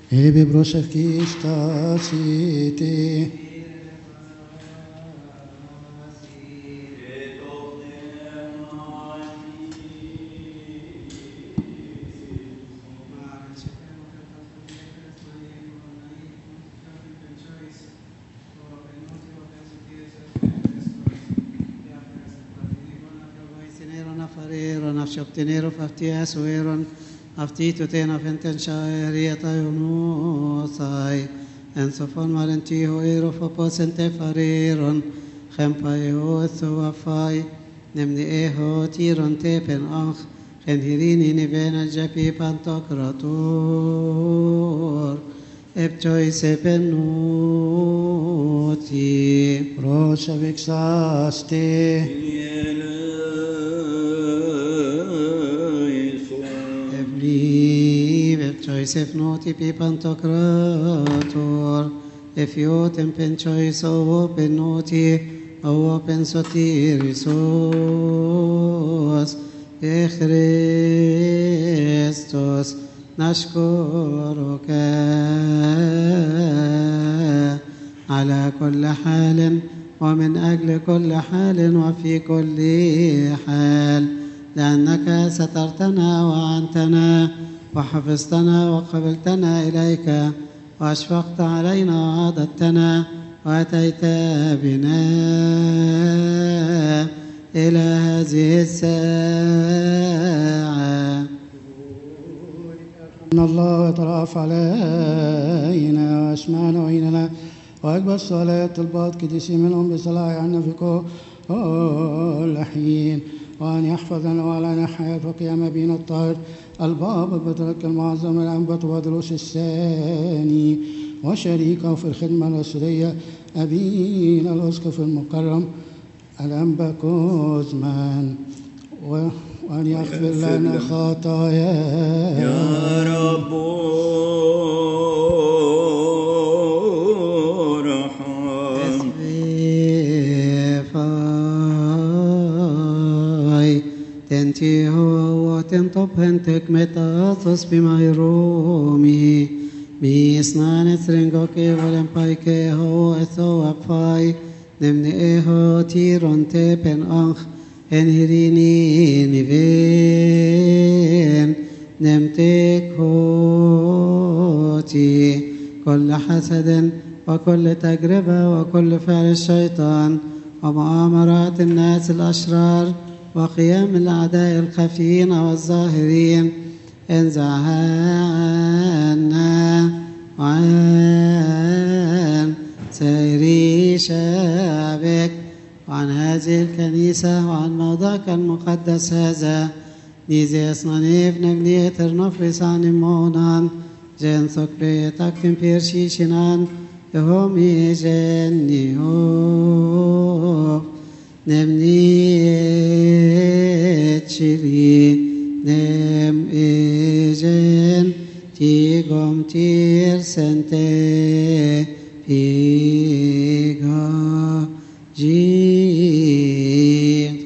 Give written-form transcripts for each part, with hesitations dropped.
Ebe brosevkista siti. Nero faftia sueron aftito tena fenten shaerieta yunusai en sofon marentiho ero foposente fareron khempaio suafai nemni eho tiron tepen anch khenhirini nivena japi pantokrator epchoi sepenuti Brosevksaste. Choice noti pi pantocrator, if you tempen choice open noti, open sotirisos, Christos, نشكرك على كل حال ومن أجل كل حال وفي كل حال لأنك سترتنا وعنتنا وحفظتنا وقبلتنا إليك وأشفقت علينا وعضدتنا وأتيت بنا إلى هذه الساعة. إن الله يترأف علينا وأسمعنا وعيننا وأقبل الصلاة الباط كدسي منهم بصلاح عنا في كل حين وأن يحفظنا وعلينا حياة وقيام بين الطاهر الباب البطرك المعظم الأنبت ودروس الثاني وشريكه في الخدمة الأسرية أبينا الأسقف المكرم الأنبا كوزمان وأن يغفر لنا خطايانا يا رب ارحم تنتي هو تنطب هنتك متاثس بميرومي بيسنان سرنجوكي ولمبايكي هو اثو أبفاي نمني ايهو تيرون تيبن أنخ انهريني نيفين نمتك هوتي كل حسد وكل تجربة وكل فعل الشيطان ومؤامرات الناس الأشرار وقيام الأعداء الخفيين والظاهرين انزعها عنا وعن سير شعبك وعن هذه الكنيسة وعن موضعك المقدس هذا نيزي أصنانيف نبني ترنف لسان مونان جن سكري تكتم بيرشيشنان يهومي جنيهوب نمني تشري نم إجن تيغم تير سنتي فيغا جي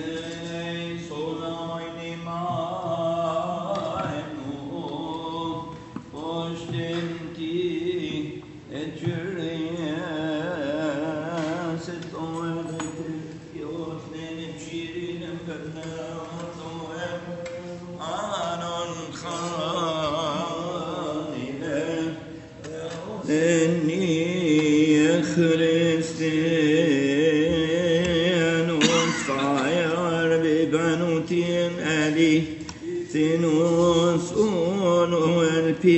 خريستين وصاير ببنوتين ألي ثنوس والبي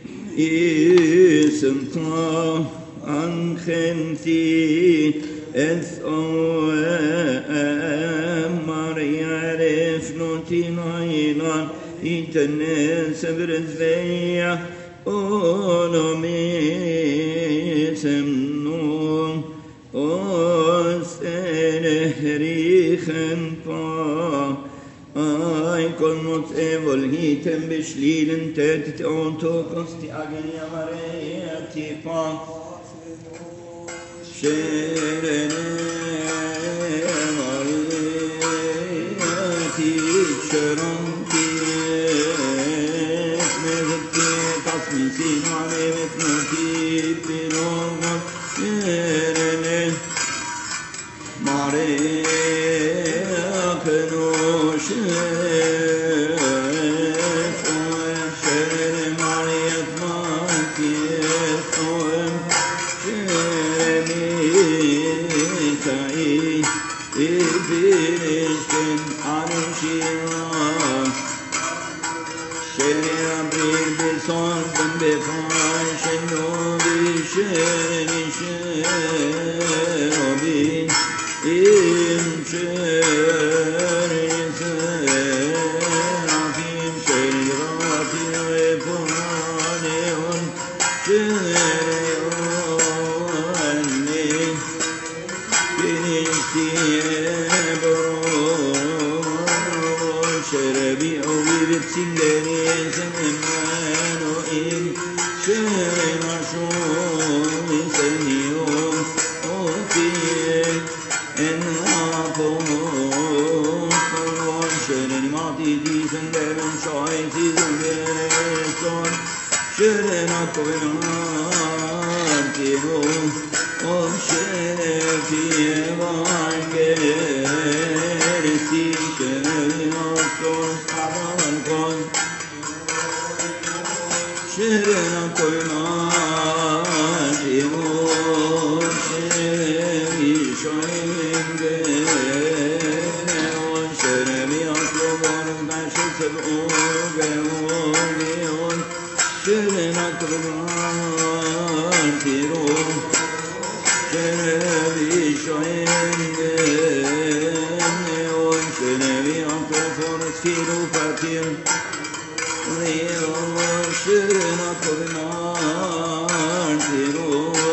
اسم طه عن خنتي أثو أمر يعرف نوتين عينان يتناس برزبية أولمي سمنو أسألهريخن با أي كل متقبل هيتم بشليل انتدت أنتو قصتي أغني مريتي با شيرني مريتي شرمتي مذكي تصمي سينو Kirishkin Anushira Sheri Abrir Bison Ben Befan Shenu Bisheni Sherobin Im Sheri Serafim Sheri Rati Refuaneon Sheri Oni Kirishti Sherebi Ovi Vitsingeri Senemano In Sherena Shoni Senio Otie En Apon Kolon Shereni Mati Disen Deven Shoi Tizun Veson Sherena Kovenati Ho Om Sherefi Evangelisi Shereni Osos Avan Kon Sherena Kovenati Ho Sherefi Shoyenge On Sherefi Oslobon Bashir Seb'oge Ogeon Sherena Kovenati Ho Sherevi Shoyenge On Sherevi Antoforos Filu Fatim Leon Sherena Kovenati Ho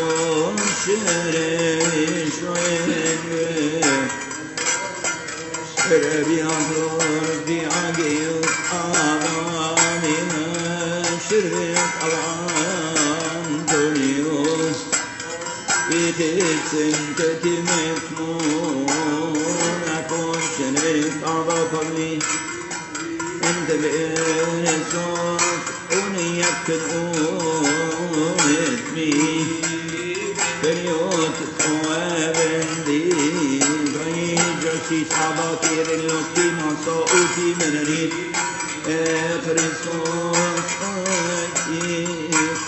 Sherevi Shoyenge Sherevi Antoforos Diagius Avamina Sherevi Avantonius Bititsin Tetimet Moon Akon Shenerit Avapami Ente Beresot Uniyakken Unetmi Periot Oavendi Gayjasi Sabatir Loki Masa Uti Menerit Christos Ayik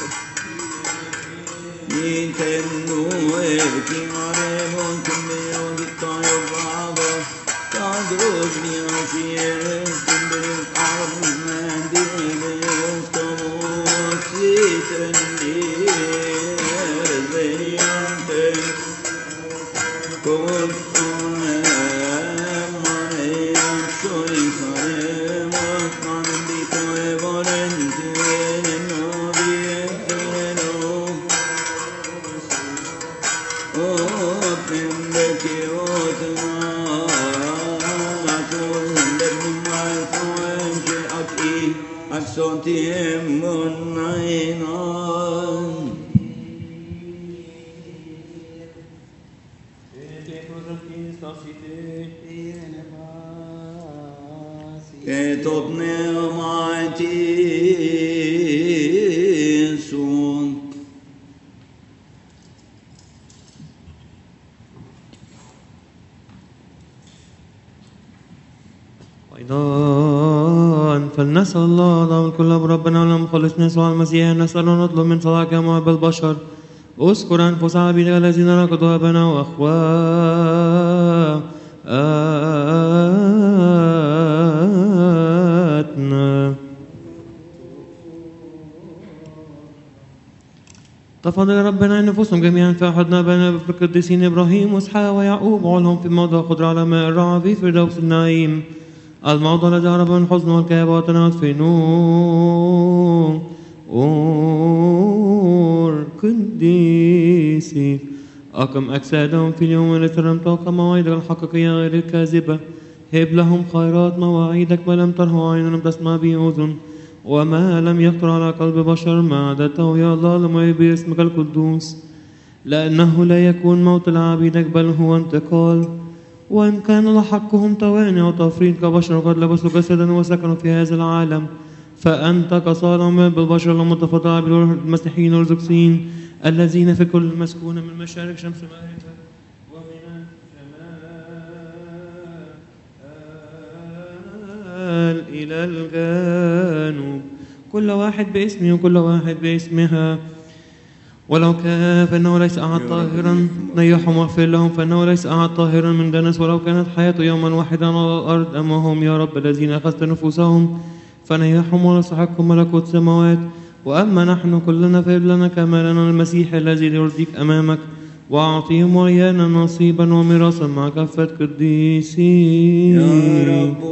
Nintendo Evki Maremon Kumbeo Diktayo Baba Kadros Niashies Kumbeo Arabman Dineos Tomos Sitrendies Veriante Kostonem Maneam Shoisarem Akandito Evolente Novieteno أيضا فلنسأل الله ضامن كل ربنا والمخلص يسوع المسيح نسأل ونطلب من صلاة كما بالبشر اذكر أنفس عبيدك الذين ركضوا أبنا وأخواتنا تفضل ربنا أن نفوسهم جميعا في أحدنا بين القديسين إبراهيم وإسحاق ويعقوب وعلهم في موضع خضر على ماء الرعى في فردوس النعيم الموضع الذي هرب من الحزن والكآبة وتنعت في نور قديسي أقم أجسادهم في اليوم الذي ترمتك مواعيدك الحقيقية غير الكاذبة هب لهم خيرات مواعيدك ما لم تره عين لم تسمع به أذن وما لم يخطر على قلب بشر ما عددته يا الله لما باسمك القدوس لأنه لا يكون موت العبيدك بل هو انتقال وإن كان لحقهم تواني وتفريط كبشر قد لبسوا جسدا وسكنوا في هذا العالم فأنت كصالح بالبشر المتفضل بالروح المسيحيين والرزقسيين الذين في كل مسكونة من مشارق شمس مغربها ومن الشمال إلى الجنوب كل واحد باسمه وكل واحد باسمها ولو كان فإنه ليس أحد طاهرا نيحهم واغفر لهم، فإنه ليس أحد طاهرا من دنس. ولو كانت حياته يوما واحدا على الأرض، أما هم يا رب الذين أخذت نفوسهم فنيحهم ونستحقهم ملكوت السماوات. وأما نحن كلنا فهب لنا كمالنا المسيح الذي يرضيك أمامك، وأعطيهم وإيانا نصيبا وميراثا مع كافة قديسين. يا رب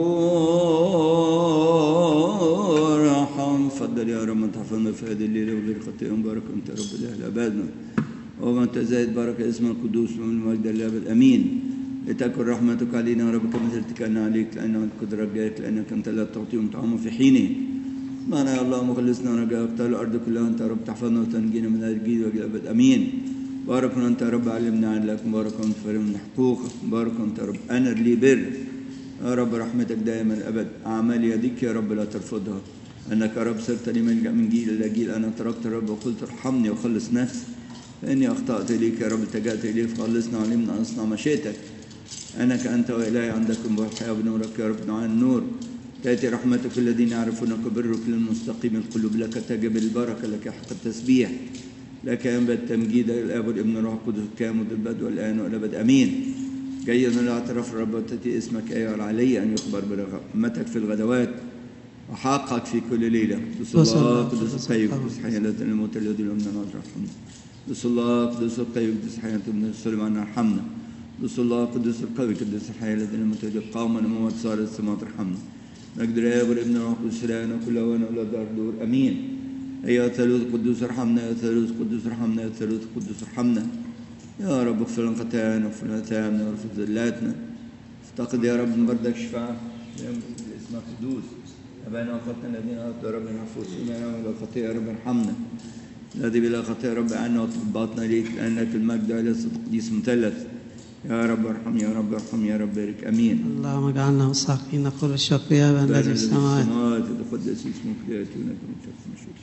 ارحم، فضل يا رب من تحفظنا في هذه الليلة وغير خطيئهم. بارك أنت يا رب الأهل أبادنا، ومن تزايد بارك اسم القدوس ومن المجد للأبد أمين. لتكن رحمتك علينا يا رب كما اتكلنا عليك، لأنك قد رجاك، لأنك أنت لا تعطيهم طعاما في حينه. معنا يا الله مخلصنا ورجاء أقطار الأرض كلها، أنت يا رب تحفظنا وتنجينا من هذا الجيل وإلى الأبد أمين. بارك أنت يا رب علمنا عن لك، بارك أنت فرمنا حقوقك، بارك أنت يا رب أنر لي بر يا رب رحمتك دائما الأبد. أعمال يديك يا رب لا ترفضها، أنك يا رب صرت لي من جيل إلى جيل. أنا تركت يا رب وقلت ارحمني وخلص نفسي، فإني أخطأت إليك يا رب، التجأت إليك فخلصنا وعلمنا أن أصنع مشيئتك. أنك أنت وإلهي عندكم الحياة بنورك يا رب نوعان النور. تأتي رحمتك الذين يعرفونك برك للمستقيم القلوب، لك تجب البركة، لك حق التسبيح، لك ينبت تمجيد الآب والابن والروح القدس كامل البدء والآن والأبد أمين. جيد الاعتراف الرب وتأتي اسمك أيها العلي أن يخبر برحمتك في الغدوات وحقك في كل ليلة. بسم الله قدس القيم قدس حياة الموت الذي لم ننظر رحمنا. بسم الله قدس القيم قدس حياة ابن سليمان ارحمنا. بسم الله قدس القوي قدس الحياة الذي لم تجد قوما موت صار السماوات ارحمنا. مجد الآب والابن والروح القدس لنا كل وان ولا دار دور أمين. أيها الثالوث القدوس ارحمنا، يا الثالوث القدوس ارحمنا، يا الثالوث القدوس ارحمنا. يا رب اغفر لنا خطايانا واغفر لنا آثامنا واغفر ذلاتنا. افتقد يا رب من بردك شفاعة باسم القدوس. أبانا وخطنا الذين أردت يا رب نعفو سننا ولا خطيئة يا رب ارحمنا. الذي بلا خطيئة يا رب عنا وطبطنا ليك، لأنك المجد إلى الصدق قديس مثلث. يا رب ارحم، يا رب ارحم، يا رب بارك أمين. اللهم اجعلنا مستحقين نقول الشكر يا من الذي في السماوات. تقدس اسمك ليأتي ونكن شخص مشهور.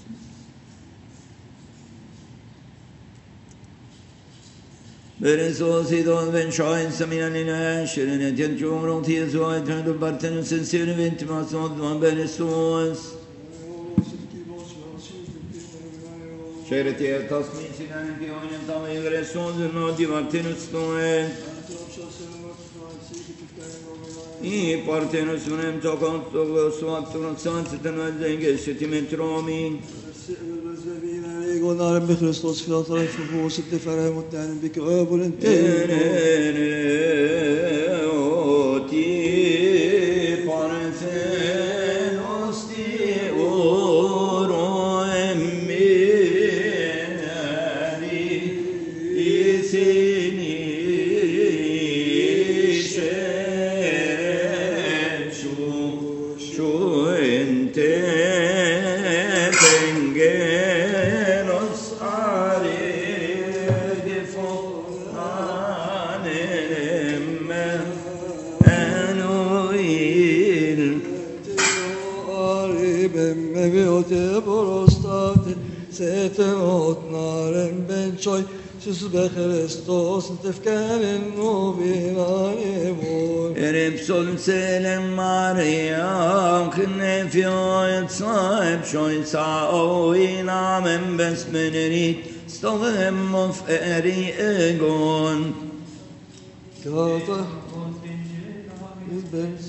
Beresos i don ven schain samina lina shirin jen jumron ti zo etern do barten sincere vent mas od man beresos Şereti tasmin sinan ki oyun tam beresos no di barten stoen I partenus unem tokant to suatun santen denge sentimentromi يقولنا رب خريستوس في أطراف الفوس الدفاع متعلم بك أب Jesus Christus tefkaren novinanevor Erepsol selem Maria kne fiyat sahib shoy sao inamen besmeneri stovem of eri egon Kata izben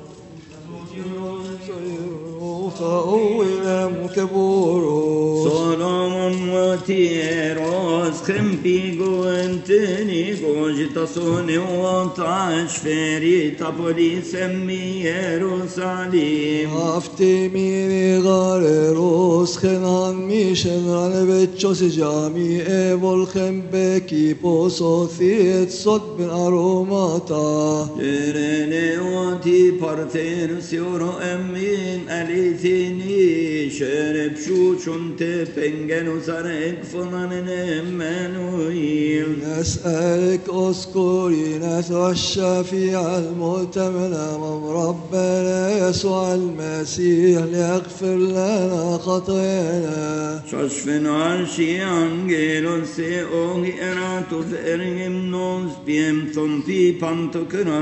Solomon وتيروس خمبيغو انتنيغو جتصوني وطعش فري طبولي سمي يروساليم Aftemini gareros khenan mishen ranebetchos jami evol khembeki posothiet sot ben aromata Derene oti partenus yoro emin alithini şerep şu çunte pengenus arek funanen emmanuil نسألك اذكرنا والشفيع المؤتمن أمام ربنا يسوع المسيح ليغفر لنا خطايانا Şaşfen arşi angelos se ogi eratos ergem nos biem thompi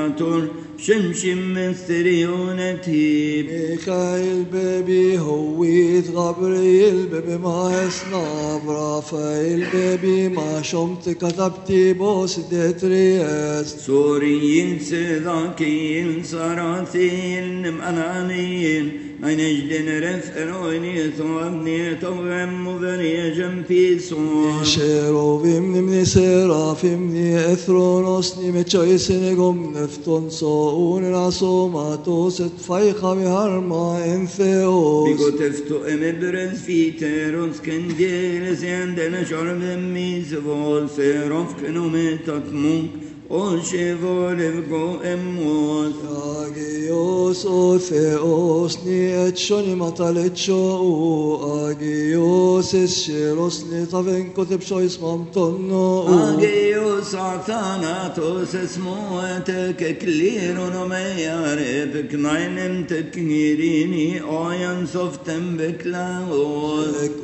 pantokrator شمشم مستريونتي ميخائيل بابي هو Michael Gabriel bebima esnav Rafael bebima شمت كتبتي بوس دتريس سوريين سذاكيين سراثيين مأنانيين من اجدن رفقروني ثوابني توغم مذني جنبي سور شيروفيم نمني سرافيمني اثرونوسني متشايسني قم نفتون صون راسوما توست فايخة بهرما انثيوس بيقو تفتو امبرز في تيروس كنديلس عندنا شرب ميزفول سيروف كنو متكمون وشيفول بقو اموس Agios o Theos ni etshoni mataletsho Agios esheros ni taven koteb shois mamtonno Agios Athanatos اسموتك كليرون وما يعرفك ناينم تكهيريني اوين صفتم بكلاوس Ek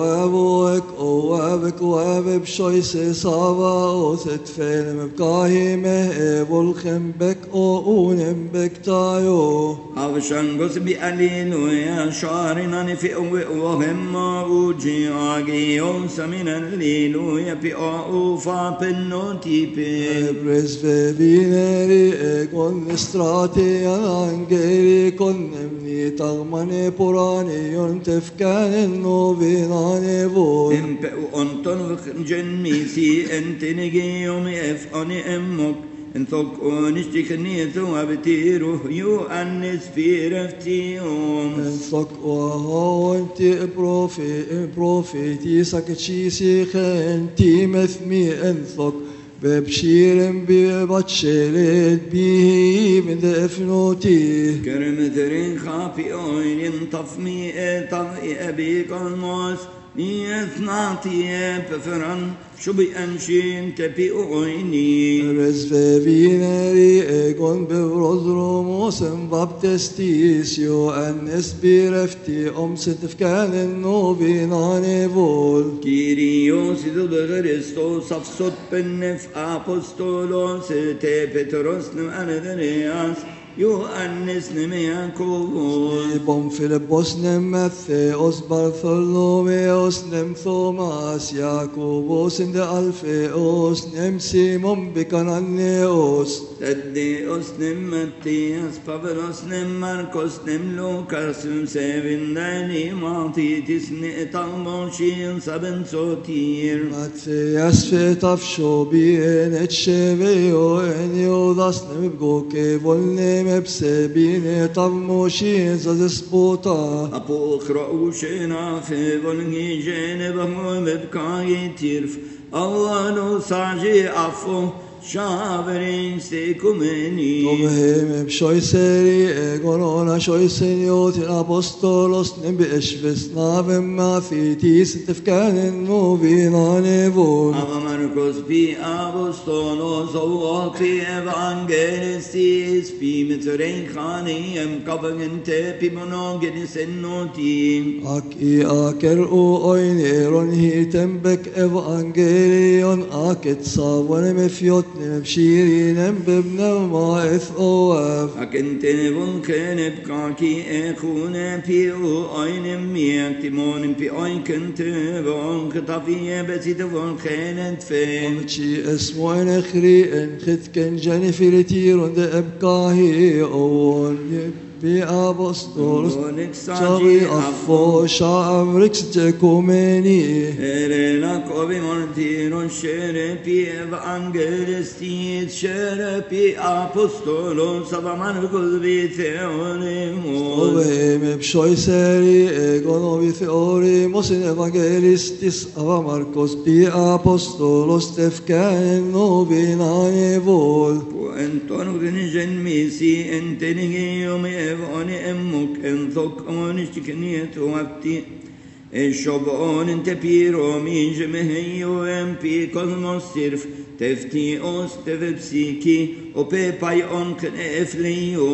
oavek oaveb shois esava o thetfelem bkahime evolchem bek o unem bek tayo أبشنغس بأليلويا شارنا في وهم أوجي أجيوس من الليلويا بأوفا بنوتي Presvevineri egon strati angeli connemni tagmane purani yontefkanen novinane vol إمب أنتن جنميسي أنت نجيوم أفأني أمك انثق ونشتكني ثوابتيرو يو أنس في رفتيهم enthok ohaonti profeti sakchisi khenti methmi enthok bebshiren bibatchelet bihi min defnoti كرم ذرين خافي أوين طفمي طفي أبيك الموس نيثناتي بفرن شبي أنشين تبي أويني Resvevineri egon bevrozromosem baptistisio annes birefti omsetefkanen novinane vol Kyrios Christos afsot pennef apostolos te Petros nem anadreas Ioannis nem Jakobos Ibom Philippos nem Mattheos Bartholomeos nem Thomas Jakobos in de Alpheos nem Simon Bikananeos Taddeos nem Matthias Pavlos nem Marcos nem Lukas Sevin Dani Matitis ne Talmoshin Saben Sotir Matthias Fetaf Shobien et Sheveo en Yodas nem Bgoke volnem Mepsebine Talmoshin Zazespota أبو خرؤوشنا في بلغي جانبه ببكاي تيرف أولو ساجي أفو شابرين سيكومني Tomhem shoyseri egonona shoyseniot in apostolos nem beeshves navem mathitis tefkanen novinane vol أبا مرقس بي أبوستولوس أو في إفانجيلستيس بي مترين خاني أم كبغن تبي منوغن سنوتي Aki aker o oineron hitem bek evangelion aket savon mefiot nem shirinem bebnem maeth oav أكنت نبون كان بكاكي أخونا بيو أين ميك تمون بي أين كنت بون خطافية بسيط بون خانت فين Amchi esmo en echri en chitken jenifiritir und ebkahi on bi apostolos Shari affo sha'avrix jekumeni Erena kobi mortiro shere pi evangelistit shere pi apostolos avaman kuzvi theorimos Ovem ebshoiseri egonovi theorimos in evangelistis ava Marcos bi apostolos tefkaen novinane vol وأنتون غنجن ميسي أنت نجيوم أبوني أمك أنثق ونشتكنيت وابتي الشبعون انت بيرو مين جمهيو ام بي كوزموس سيرف تفتي اوس تفبسيكي وبيباي اونك افليو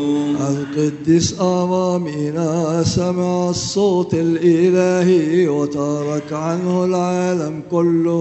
القديس أمامنا سمع الصوت الإلهي وترك عنه العالم كله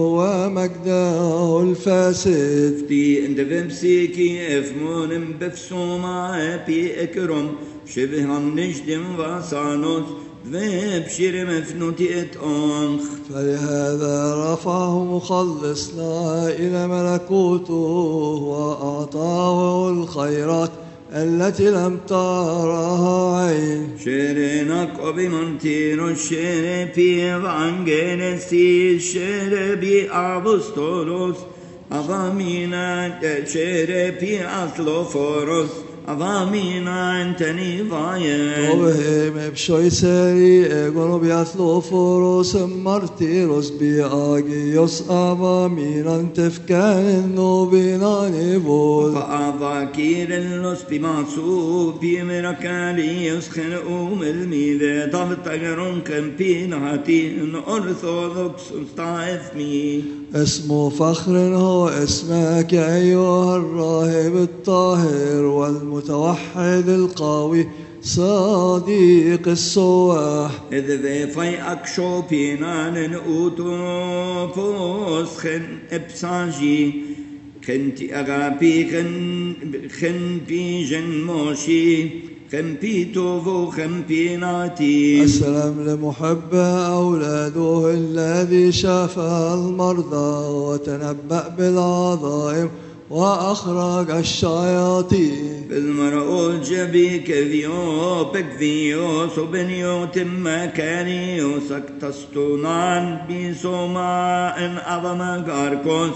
ومجده الفاسد تي انت فبسيكي افمون بفسوما بي اكرم شبه النجدم وصانوس ובשיר מפנותי את אונך. فلهذا رفعه مخلصنا إلى ملكوته وأعطاه الخيرات التي لم ترها عين. شيرينك وبمنتير الشير في إفانجيلسي الشير بأبوستولوس أفامينا الشير في أثلوفوروس أفامينا أنتني فاين. وبهم بشويسري إغنو بيثلوفوروس مرتيروس بياجيوس أفامينا تفكان نوبينا نيفول. فأفاكير اللوس بمعصوب بمركاليوس خنقوم الميدة تفتقرون كمبين هاتين أرثوذكس استعفمي. اسم فخر هو اسمك أيها الراهب الطاهر والمتوحد القوي صديق السواح. إذ في أكشو بينان أوتوبوس خن إبساجي خنتي أغابي خن بيجن موشي خن بيتوفو خن بيناتي. السلام لمحب أولاده الذي شفى المرضى وتنبأ بالعظائم وأخرج الشياطين. بالمرؤول جبي كذيو بكذيوس وبنيو تمكانيوس اكتستونان بسوما إن أظم كاركوس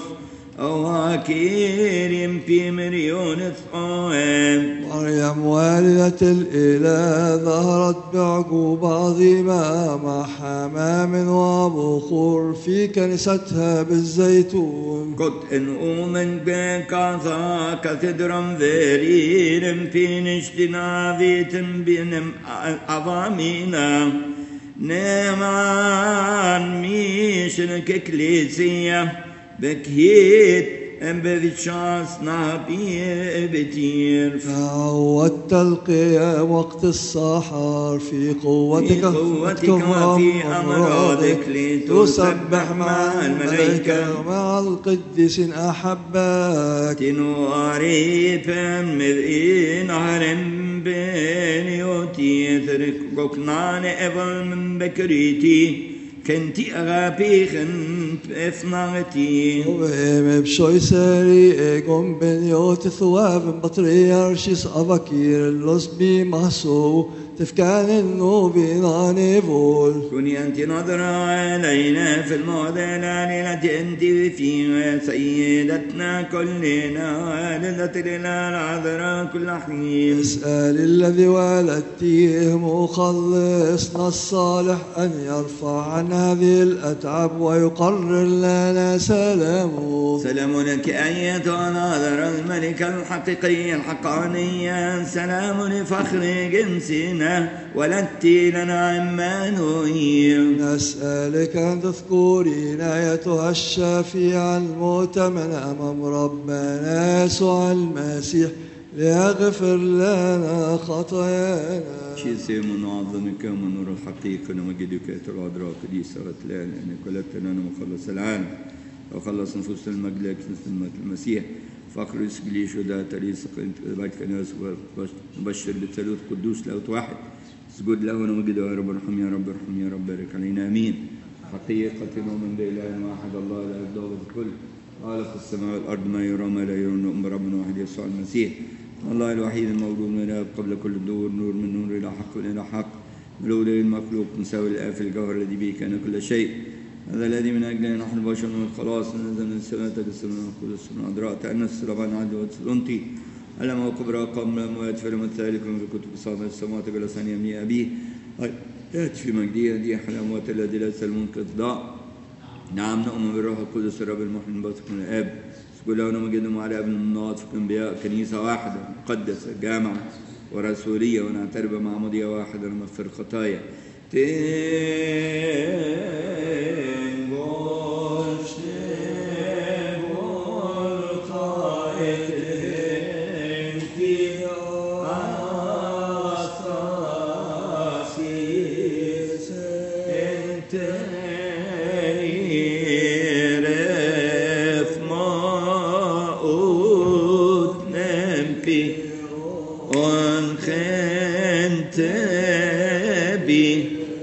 أواكير في مريون ثقوهم. مريم والدة الإله ظهرت بعقوبة عظيمة مع حمام وبخور في كنيستها بالزيتون. قد إن أؤمن بكذا كثدرا ذرير في نشتنا فيتم بنم أظامينا نمان ميشن ككليسية بكيت بذشاس نابي بتير. عودت القيام وقت السحر في قوتك وفي أمراضك لتسبح مع الملائكة مع القديسين أحبك. تنواري فمذئين هرم بنيوتي ثرك نان إبل من بكريتي كنتي أغابي خنت إثناغتي. وهم بشويسري إيقوم بنيوت ثواب بطريارشيس أفاكير اللصبي محسو تفكان النوبين نيفول. كوني أنت نظرة علينا في المعضلة التي أنت فيها سيدتنا كلنا والدة لنا العذراء كل حين. اسأل الذي ولدتيه مخلصنا الصالح أن يرفع عن هذه الأتعاب ويقرر لنا سلامه. سلام لك أيتها العذراء الملكة الحقيقية الحقانية. سلام لفخر جنسنا ولدت لنا عمانوئيل. نسألك أن تذكرين أيتها الشفيعة المؤتمنة أمام ربنا يسوع المسيح ليغفر لنا خطايانا. شيء منعظمك ونور الحقيقة ونمجدك يا العذراء قديسة وتلان أنك ولدت لنا مخلص العالم وخلص نفوس المجد المسيح. فقر اسجلي شهداء تريس بعد كناس وبشر بالثالوث قدوس لاوت واحد. اسجد له ونمجد يا رب ارحم يا رب ارحم يا رب بارك علينا امين. حقيقة نؤمن بإله واحد الله لا يضاد الكل خالق السماء والارض ما يرى ما لا يرى نؤمن برب واحد يسوع المسيح الله الوحيد المولود من الاب قبل كل الدور نور من نور الى حق والى حق مولود المخلوق مساوي الاب في الجوهر الذي به كان كل شيء. هذا الذي من أجله نحن البشر من الخلاص نزل من السماء تجسد من القدس من عذراء تأنس ربنا عدل وتسلنتي ألم وكبرى قام الأموات في اليوم الثالث من في كتب صادق السماوات جلس عن يمين أبيه يأتي في مجده هديه حل الأموات الذي ليس المنقذ ضاع. نعم نؤمن بالروح القدس الرب المحن باثق من الآب اسجد له ونمجده على ابن الناطق أنبياء كنيسة واحدة مقدسة جامعة ورسولية ونعترف بمعمودية واحدة ونغفر خطايا.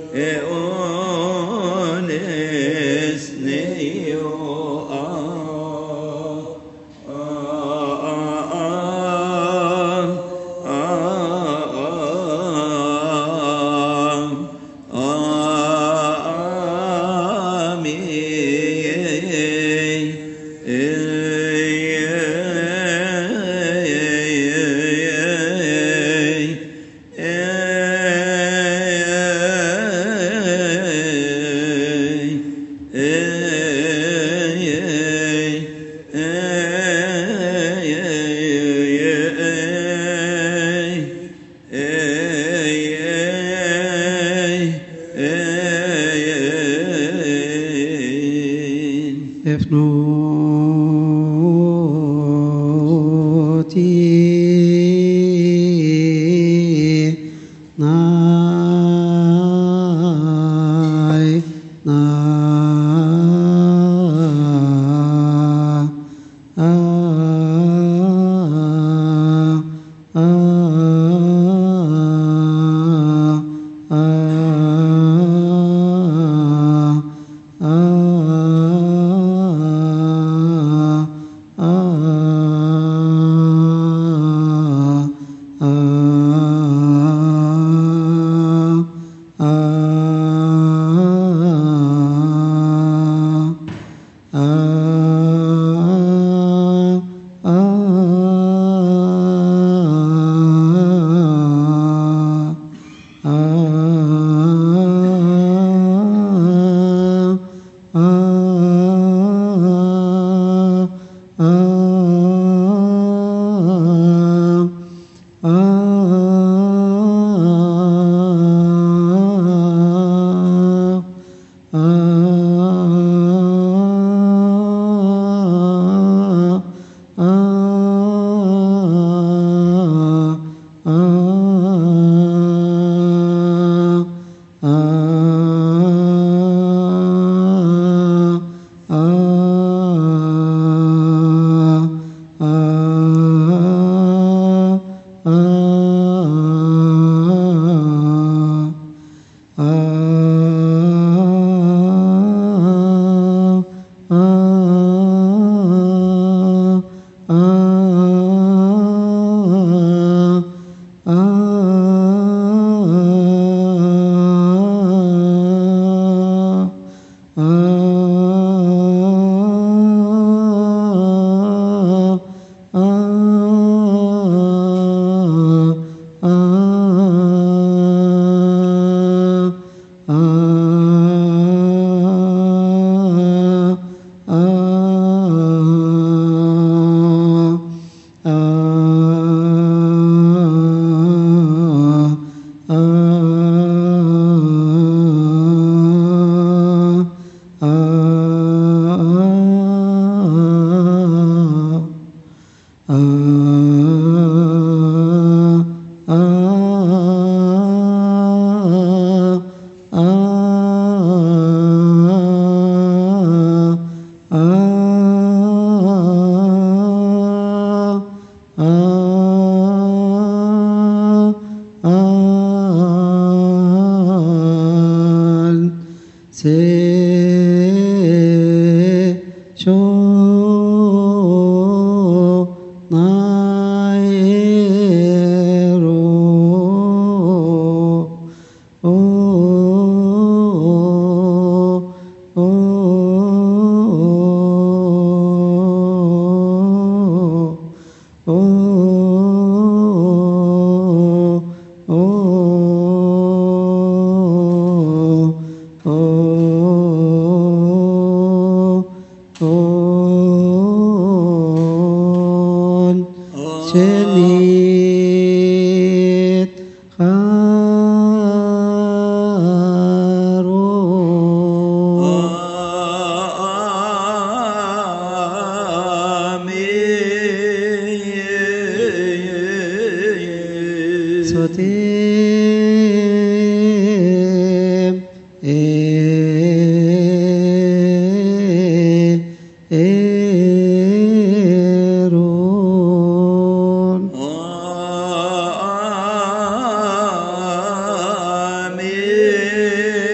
آمين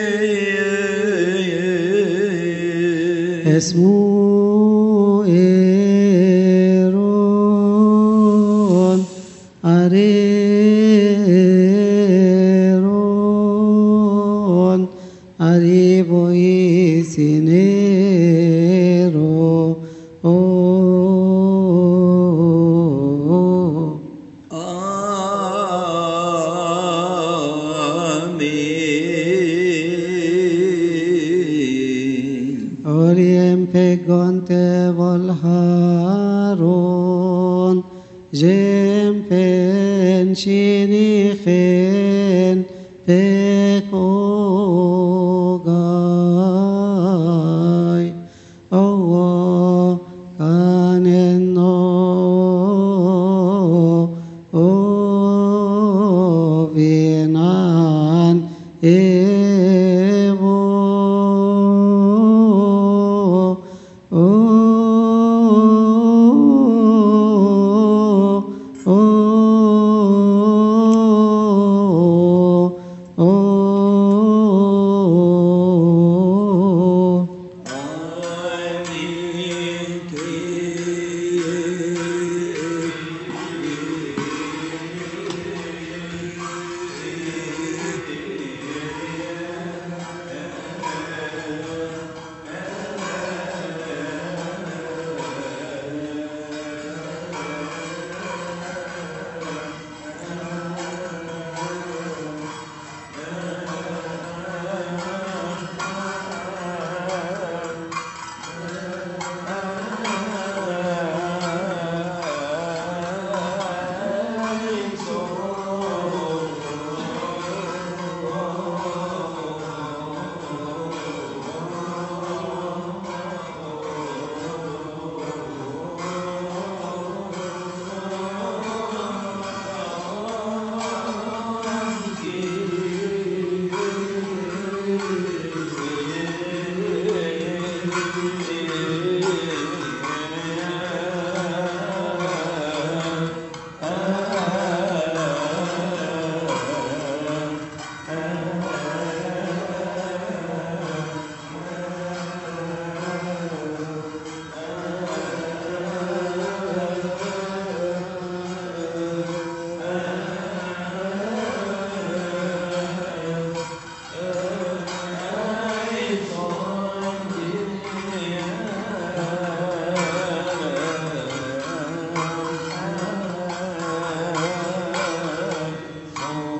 اسمو إيرون أريرون أريبو يسينيرو Oriem pegonte volharon, jem pen shinichen pen